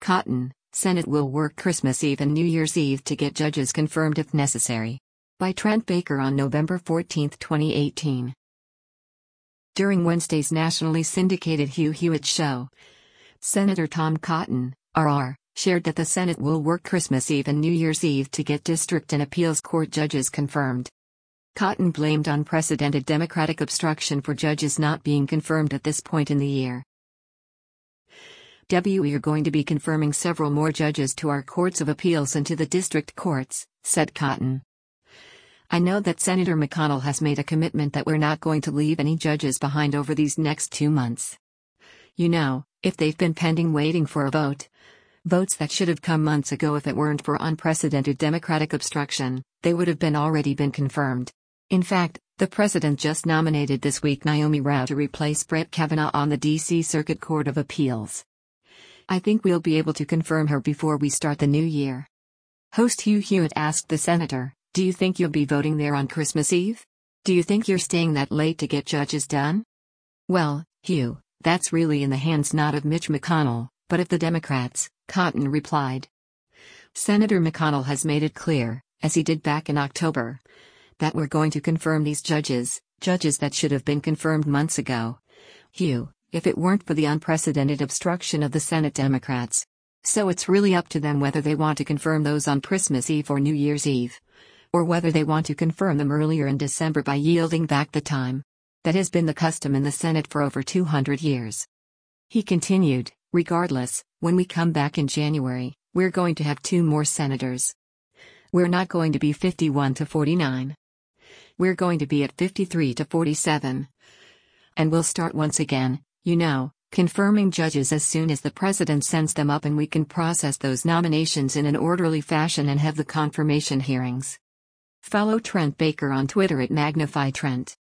Cotton, Senate will work Christmas Eve and New Year's Eve to get judges confirmed if necessary. By Trent Baker on November 14, 2018. During Wednesday's nationally syndicated Hugh Hewitt show, Senator Tom Cotton, RR, shared that the Senate will work Christmas Eve and New Year's Eve to get district and appeals court judges confirmed. Cotton blamed unprecedented Democratic obstruction for judges not being confirmed at this point in the year. We are going to be confirming several more judges to our courts of appeals and to the district courts, said Cotton. I know that Senator McConnell has made a commitment that we're not going to leave any judges behind over these next 2 months. You know, if they've been pending waiting for a vote, votes that should have come months ago if it weren't for unprecedented Democratic obstruction, they would have already been confirmed. In fact, the president just nominated this week Naomi Rao to replace Brett Kavanaugh on the D.C. Circuit Court of Appeals. I think we'll be able to confirm her before we start the new year. Host Hugh Hewitt asked the senator, "Do you think you'll be voting there on Christmas Eve? Do you think you're staying that late to get judges done?" "Well, Hugh, that's really in the hands not of Mitch McConnell, but of the Democrats," Cotton replied. Senator McConnell has made it clear, as he did back in October, that we're going to confirm these judges that should have been confirmed months ago. Hugh, if it weren't for the unprecedented obstruction of the Senate Democrats. So it's really up to them whether they want to confirm those on Christmas Eve or New Year's Eve. Or whether they want to confirm them earlier in December by yielding back the time. That has been the custom in the Senate for over 200 years. He continued, regardless, when we come back in January, we're going to have 2 more senators. We're not going to be 51 to 49. We're going to be at 53 to 47. And we'll start once again, confirming judges as soon as the president sends them up and we can process those nominations in an orderly fashion and have the confirmation hearings. Follow Trent Baker on Twitter at MagnifyTrent.